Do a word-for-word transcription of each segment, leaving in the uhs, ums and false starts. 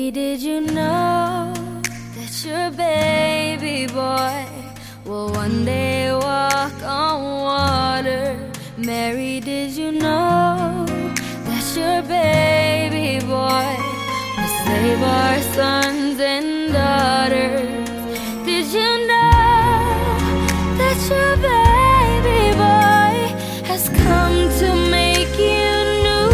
Mary, did you know that your baby boy will one day walk on water? Mary, did you know that your baby boy will save our sons and daughters? Did you know that your baby boy has come to make you new?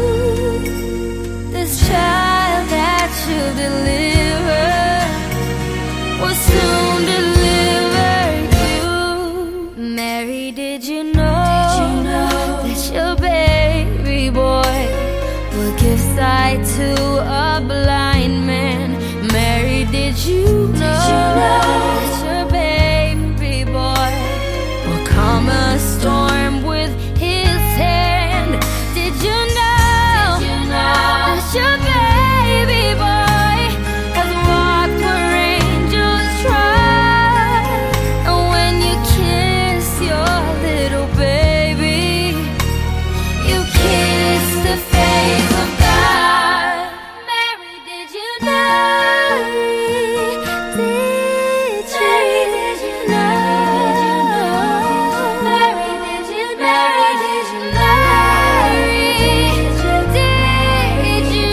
This child that you deliver will soon deliver you. Mary, did you know, did you know that your baby boy will give sight to a blind man? Mary, did you know, did you know that your baby boy will calm a storm with his hand? Did you know, did you know that your baby boy has walked where angels trod? And when you kiss your little baby, you kiss the face of God. Mary, did you know? Did you, did you know? Mary, did you know? Did you know? Did you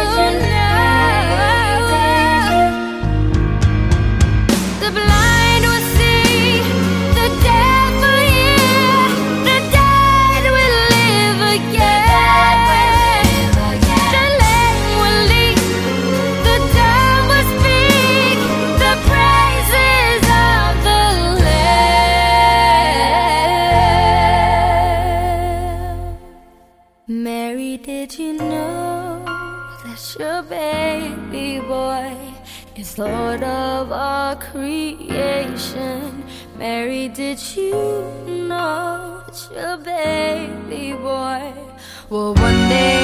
know? The blind will see, the deaf will hear, the dead will live again. The lame will leap, the dumb will speak, the praises of the Lamb. Mary, did you know that your baby boy is Lord of all creation? Mary, did you know that your baby boy will one day